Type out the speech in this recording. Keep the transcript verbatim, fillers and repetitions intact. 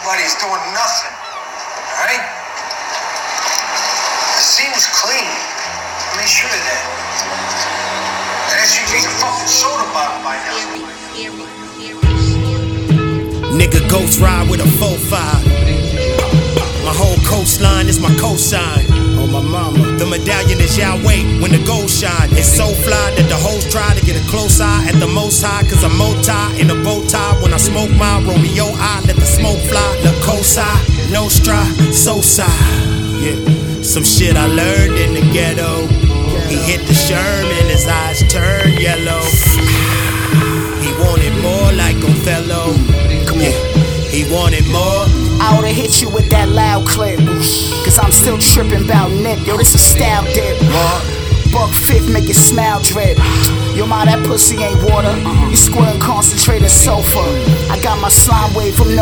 nobody's doing nothing. Alright? The scene was clean. I made sure of that. And as you drink a fucking soda bottle by now. Nigga ghost ride with a four five. My whole coastline is my cosign. Oh my mama. The medallion is Yahweh when the gold shine. It's so fly that the hoes try to get a close eye at the most high. Cause I'm multi in a bow tie. When I smoke my Romeo, I let the smoke fly. La Cosa, Nostra, Sosa. Yeah, some shit I learned in the ghetto. He hit the Sherman, his eyes turned yellow. He wanted more like Othello. Come on. He wanted more. I oughta hit you with that loud clip, cause I'm still trippin' bout Nip. Yo, this a style dip. Buck fifth, make your smile drip. Yo, ma, that pussy ain't water. You squirtin' concentrated sofa. I got my slime wave from no